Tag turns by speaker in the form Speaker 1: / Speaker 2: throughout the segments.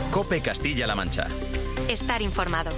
Speaker 1: COPE Castilla-La Mancha.
Speaker 2: Estar informado.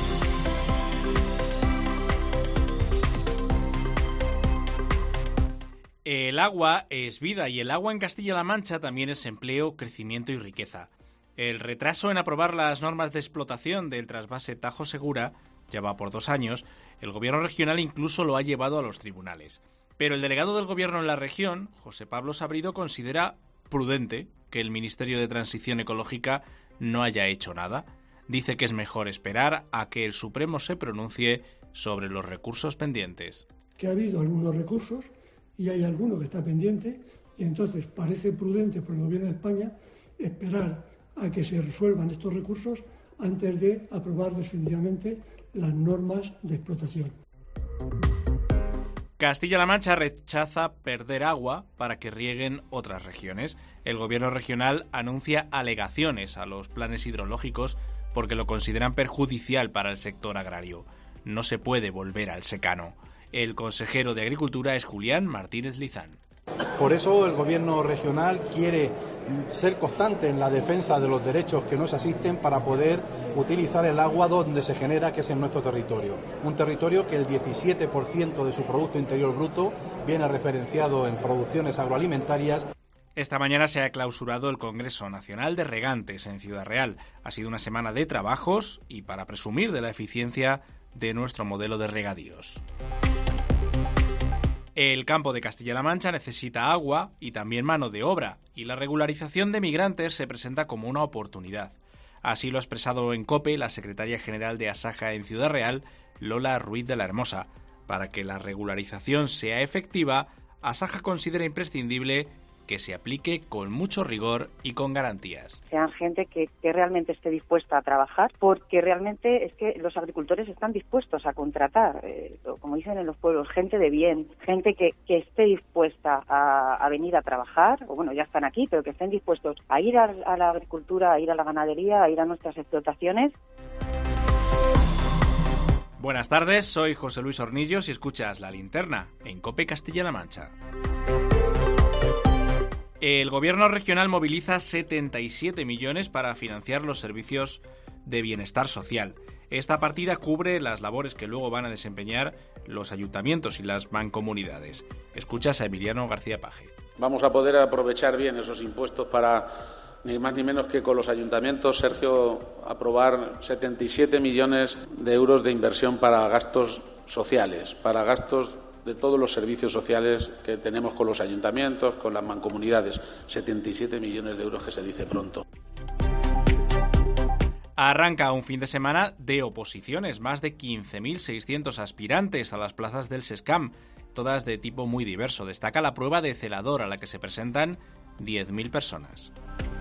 Speaker 3: El agua es vida y el agua en Castilla-La Mancha también es empleo, crecimiento y riqueza. El retraso en aprobar las normas de explotación del trasvase Tajo Segura, ya va por 2 años, el gobierno regional incluso lo ha llevado a los tribunales. Pero el delegado del gobierno en la región, José Pablo Sabrido, considera prudente que el Ministerio de Transición Ecológica no haya hecho nada. Dice que es mejor esperar a que el Supremo se pronuncie sobre los recursos pendientes.
Speaker 4: Que ha habido algunos recursos y hay alguno que está pendiente, y entonces parece prudente por el Gobierno de España esperar a que se resuelvan estos recursos antes de aprobar definitivamente las normas de explotación.
Speaker 3: Castilla-La Mancha rechaza perder agua para que rieguen otras regiones. El gobierno regional anuncia alegaciones a los planes hidrológicos porque lo consideran perjudicial para el sector agrario. No se puede volver al secano. El consejero de Agricultura es Julián Martínez Lizán.
Speaker 5: Por eso el gobierno regional quiere ser constante en la defensa de los derechos que nos asisten para poder utilizar el agua donde se genera, que es en nuestro territorio. Un territorio que el 17% de su Producto Interior Bruto viene referenciado en producciones agroalimentarias.
Speaker 3: Esta mañana se ha clausurado el Congreso Nacional de Regantes en Ciudad Real. Ha sido una semana de trabajos y para presumir de la eficiencia de nuestro modelo de regadíos. El campo de Castilla-La Mancha necesita agua y también mano de obra, y la regularización de migrantes se presenta como una oportunidad. Así lo ha expresado en COPE la secretaria general de Asaja en Ciudad Real, Lola Ruiz de la Hermosa. Para que la regularización sea efectiva, Asaja considera imprescindible que se aplique con mucho rigor y con garantías.
Speaker 6: Sean gente que realmente esté dispuesta a trabajar, porque realmente es que los agricultores están dispuestos a contratar, como dicen en los pueblos, gente de bien, gente que esté dispuesta a venir a trabajar, o bueno, ya están aquí, pero que estén dispuestos a ir a la agricultura, a ir a la ganadería, a ir a nuestras explotaciones.
Speaker 3: Buenas tardes, soy José Luis Hornillos y escuchas La Linterna en COPE Castilla-La Mancha. El gobierno regional moviliza 77 millones para financiar los servicios de bienestar social. Esta partida cubre las labores que luego van a desempeñar los ayuntamientos y las mancomunidades. Escuchas a Emiliano García Paje.
Speaker 7: Vamos a poder aprovechar bien esos impuestos para, ni más ni menos que con los ayuntamientos, Sergio, aprobar 77 millones de euros de inversión para gastos sociales, para gastos de todos los servicios sociales que tenemos con los ayuntamientos, con las mancomunidades. 77 millones de euros, que se dice pronto.
Speaker 3: Arranca un fin de semana de oposiciones, más de 15.600 aspirantes a las plazas del SESCAM, todas de tipo muy diverso. Destaca la prueba de celador, a la que se presentan 10.000 personas.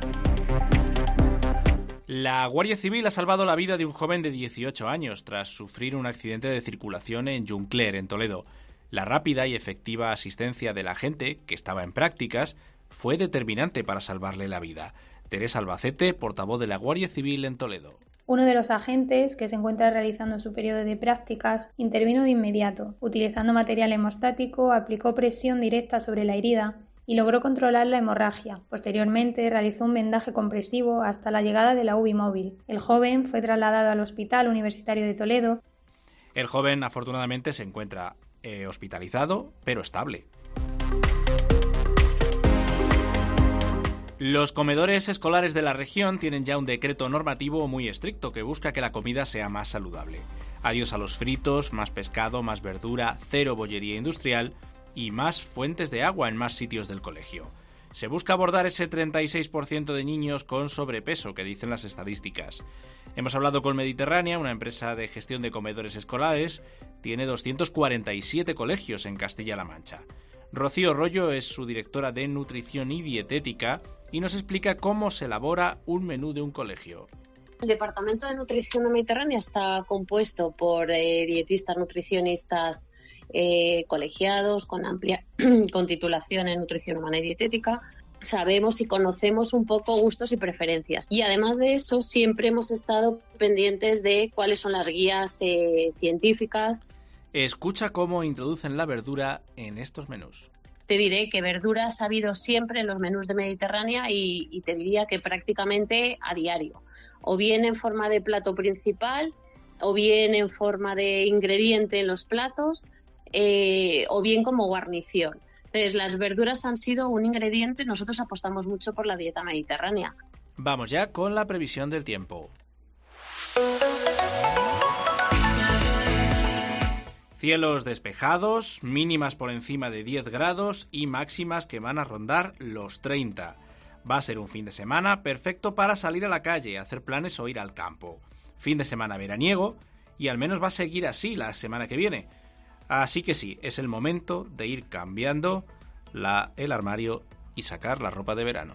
Speaker 3: La Guardia Civil ha salvado la vida de un joven de 18 años tras sufrir un accidente de circulación en Juncler, en Toledo. La rápida y efectiva asistencia del agente, que estaba en prácticas, fue determinante para salvarle la vida. Teresa Albacete, portavoz de la Guardia Civil en Toledo.
Speaker 8: Uno de los agentes, que se encuentra realizando su periodo de prácticas, intervino de inmediato. Utilizando material hemostático, aplicó presión directa sobre la herida y logró controlar la hemorragia. Posteriormente, realizó un vendaje compresivo hasta la llegada de la UBI móvil. El joven fue trasladado al Hospital Universitario de Toledo.
Speaker 3: El joven, afortunadamente, se encuentra hospitalizado, pero estable. Los comedores escolares de la región tienen ya un decreto normativo muy estricto que busca que la comida sea más saludable. Adiós a los fritos, más pescado, más verdura, cero bollería industrial y más fuentes de agua en más sitios del colegio. Se busca abordar ese 36% de niños con sobrepeso que dicen las estadísticas. Hemos hablado con Mediterránea, una empresa de gestión de comedores escolares. Tiene 247 colegios en Castilla-La Mancha. Rocío Rollo es su directora de Nutrición y Dietética y nos explica cómo se elabora un menú de un colegio.
Speaker 9: El Departamento de Nutrición de Mediterránea está compuesto por dietistas, nutricionistas colegiados con amplia con titulación en nutrición humana y dietética. Sabemos y conocemos un poco gustos y preferencias. Y además de eso, siempre hemos estado pendientes de cuáles son las guías científicas.
Speaker 3: Escucha cómo introducen la verdura en estos menús.
Speaker 9: te diré que verduras ha habido siempre en los menús de Mediterránea y te diría que prácticamente a diario, o bien en forma de plato principal, o bien en forma de ingrediente en los platos, o bien como guarnición. Entonces, las verduras han sido un ingrediente. Nosotros apostamos mucho por la dieta mediterránea.
Speaker 3: Vamos ya con la previsión del tiempo. Cielos despejados, mínimas por encima de 10 grados y máximas que van a rondar los 30. Va a ser un fin de semana perfecto para salir a la calle, hacer planes o ir al campo. Fin de semana veraniego y al menos va a seguir así la semana que viene. Así que sí, es el momento de ir cambiando el armario y sacar la ropa de verano.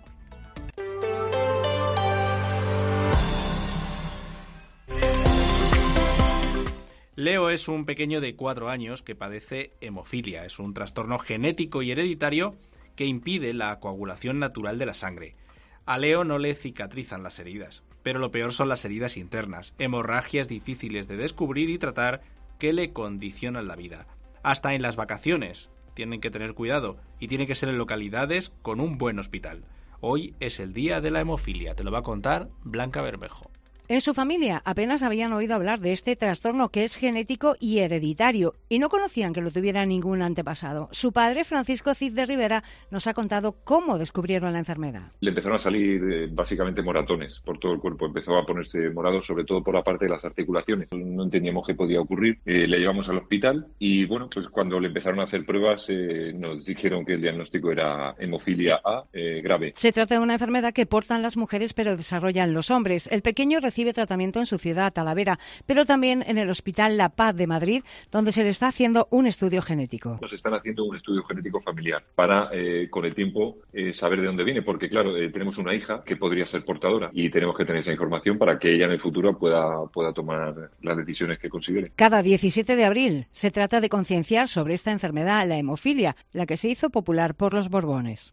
Speaker 3: Leo es un pequeño de 4 años que padece hemofilia. Es un trastorno genético y hereditario que impide la coagulación natural de la sangre. A Leo no le cicatrizan las heridas, pero lo peor son las heridas internas, hemorragias difíciles de descubrir y tratar que le condicionan la vida. Hasta en las vacaciones tienen que tener cuidado y tiene que ser en localidades con un buen hospital. Hoy es el día de la hemofilia, te lo va a contar Blanca Bermejo.
Speaker 1: En su familia apenas habían oído hablar de este trastorno que es genético y hereditario y no conocían que lo tuviera ningún antepasado. Su padre, Francisco Cid de Rivera, nos ha contado cómo descubrieron la enfermedad.
Speaker 10: Le empezaron a salir básicamente moratones por todo el cuerpo. Empezó a ponerse morado, sobre todo por la parte de las articulaciones. No entendíamos qué podía ocurrir. Le llevamos al hospital y bueno, pues cuando le empezaron a hacer pruebas nos dijeron que el diagnóstico era hemofilia A grave.
Speaker 1: Se trata de una enfermedad que portan las mujeres pero desarrollan los hombres. El pequeño recibe tratamiento en su ciudad, Talavera, pero también en el Hospital La Paz de Madrid, donde se le está haciendo un estudio genético.
Speaker 10: Nos están haciendo un estudio genético familiar para, con el tiempo, saber de dónde viene, porque claro, tenemos una hija que podría ser portadora y tenemos que tener esa información para que ella en el futuro pueda tomar las decisiones que considere.
Speaker 1: Cada 17 de abril se trata de concienciar sobre esta enfermedad, la hemofilia, la que se hizo popular por los Borbones.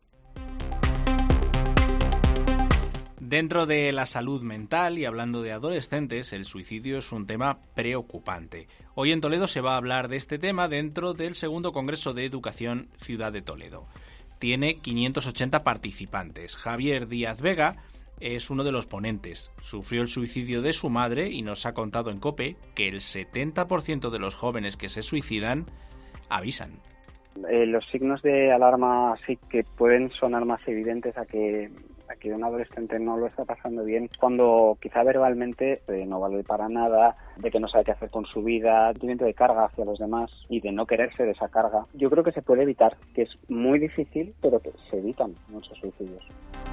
Speaker 3: Dentro de la salud mental y hablando de adolescentes, el suicidio es un tema preocupante. Hoy en Toledo se va a hablar de este tema dentro del segundo Congreso de Educación Ciudad de Toledo. Tiene 580 participantes. Javier Díaz Vega es uno de los ponentes. Sufrió el suicidio de su madre y nos ha contado en COPE que el 70% de los jóvenes que se suicidan avisan.
Speaker 11: Los signos de alarma sí que pueden sonar más evidentes a que un adolescente no lo está pasando bien, cuando quizá verbalmente no vale para nada, de que no sabe qué hacer con su vida, sentimiento de carga hacia los demás y de no quererse de esa carga. Yo creo que se puede evitar, que es muy difícil, pero que se evitan muchos suicidios.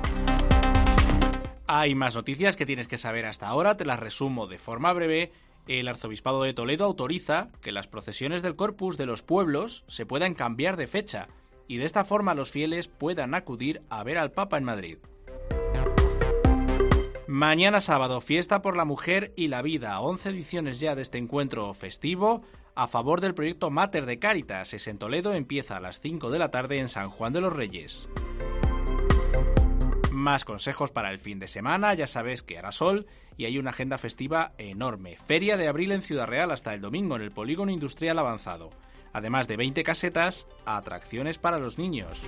Speaker 3: Hay más noticias que tienes que saber hasta ahora, te las resumo de forma breve. El Arzobispado de Toledo autoriza que las procesiones del Corpus de los pueblos se puedan cambiar de fecha y de esta forma los fieles puedan acudir a ver al Papa en Madrid. Mañana sábado, fiesta por la mujer y la vida. 11 ediciones ya de este encuentro festivo a favor del proyecto Mater de Cáritas. Es en Toledo, empieza a las 5 de la tarde en San Juan de los Reyes. Más consejos para el fin de semana, ya sabes que hará sol y hay una agenda festiva enorme. Feria de abril en Ciudad Real hasta el domingo en el Polígono Industrial Avanzado. Además de 20 casetas, atracciones para los niños.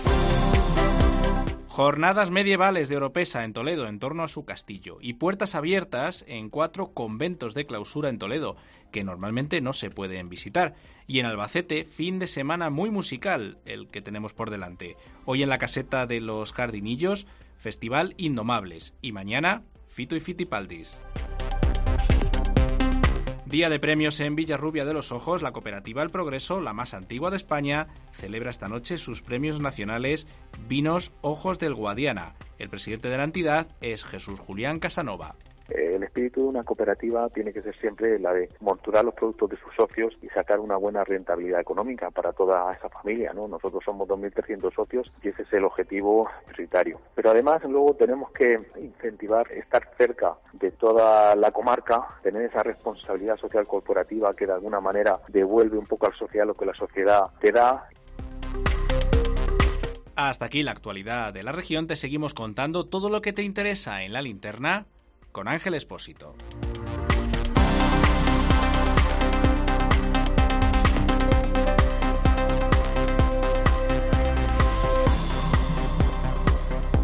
Speaker 3: Jornadas medievales de Oropesa en Toledo en torno a su castillo y puertas abiertas en 4 conventos de clausura en Toledo, que normalmente no se pueden visitar. Y en Albacete, fin de semana muy musical, el que tenemos por delante. Hoy en la caseta de los Jardinillos, Festival Indomables. Y mañana, Fito y Fitipaldis. Día de premios en Villarrubia de los Ojos. La cooperativa El Progreso, la más antigua de España, celebra esta noche sus premios nacionales Vinos Ojos del Guadiana. El presidente de la entidad es Jesús Julián Casanova.
Speaker 12: El espíritu de una cooperativa tiene que ser siempre la de monturar los productos de sus socios y sacar una buena rentabilidad económica para toda esa familia, ¿no? Nosotros somos 2.300 socios y ese es el objetivo prioritario. Pero además luego tenemos que incentivar, estar cerca de toda la comarca, tener esa responsabilidad social corporativa que de alguna manera devuelve un poco a la sociedad lo que la sociedad te da.
Speaker 3: Hasta aquí la actualidad de la región. Te seguimos contando todo lo que te interesa en La Linterna con Ángel Expósito.